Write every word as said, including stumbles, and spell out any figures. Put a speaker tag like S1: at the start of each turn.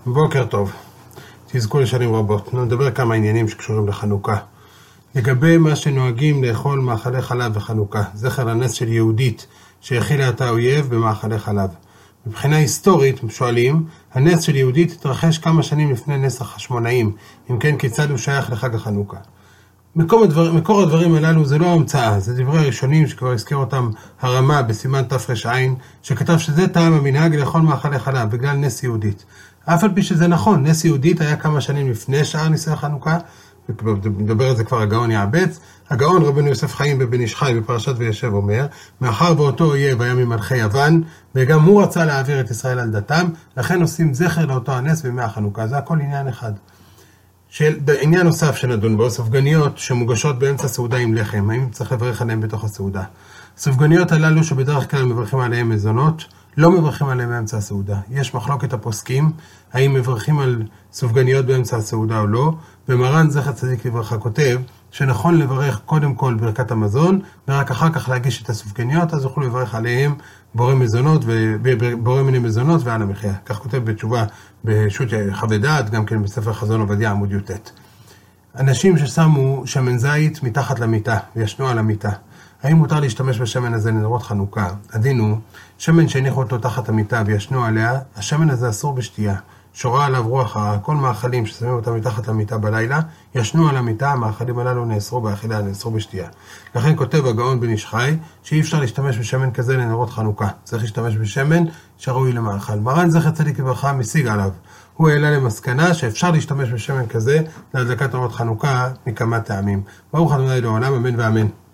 S1: בוקר טוב, תזכו לשנים רבות. נדבר כמה עניינים שקשורים לחנוכה. לגבי מה שנוהגים לאכול מאכלי חלב וחנוכה, זכר לנס של יהודית שהכילה את האויב במאכלי חלב. מבחינה היסטורית, שואלים, הנס של יהודית התרחש כמה שנים לפני נס החשמונאים, אם כן כיצד הוא שייך לחג החנוכה. מקור, הדבר, מקור הדברים הללו זה לא המצאה, זה דברי הראשונים שכבר הזכיר אותם הרמה בסימן תפרש עין, שכתב שזה טעם המנהג לאכול מאכלי חלב בגלל נס יהודית. אף על פי שזה נכון, נס יהודית היה כמה שנים לפני שאר ניסי החנוכה, מדבר על זה כבר הגאון יעבץ. הגאון רבנו יוסף חיים בבן איש חי בפרשת וישב אומר, מאחר ואותו אויב היה ממלכי יוון, וגם הוא רצה להעביר את ישראל על דתם, לכן עושים זכר לאותו הנס בימי החנוכה. זה הכל עניין אחד. של, עניין נוסף שנדון בו, סופגניות שמוגשות באמצע סעודה עם לחם, האם צריך לברך עליהם בתוך הסעודה? סופגניות הללו שבדרך כלל מברכים עליהם מזונות, לא מברכים עליהם באמצע הסעודה. יש מחלוקת הפוסקים, האם מברכים על סופגניות באמצע הסעודה או לא, ומרן זכר צדיק לברכה כותב, שנכון לברך קודם כל ברכת המזון, ורק אחר כך להגיש את הסופגניות, אז יוכלו לברך עליהם בורא מזונות, ובורא מיני מזונות ועל המחיה. כך כותב בתשובה בשו"ת חוות דעת, גם כן בספר חזון עובדיה עמוד י"ט. אנשים ששמו שמן זית מתחת למיטה, וישנו על המיטה. האם מותר להשתמש בשמן הזה לנרות חנוכה? הדין הוא, שמן שהניחו אותו תחת המיטה וישנו עליה, השמן הזה אסור בשתייה. שורה עליו רוח הרע, כל מאכלים ששמים אותם מתחת למיטה בלילה, ישנו על המיטה, המאכלים הללו נאסרו באכילה, נאסרו בשתייה. לכן כותב הגאון בן איש חי, שאי אפשר להשתמש בשמן כזה לנרות חנוכה. צריך להשתמש בשמן שראוי למאכל. מרן זכר צדיק לברכה משיג עליו. הוא העלה למסקנה שאפשר להשתמש בשמן כזה להדלקת נרות חנוכה מכמה טעמים. ברוך ה' לעולם, אמן ואמן.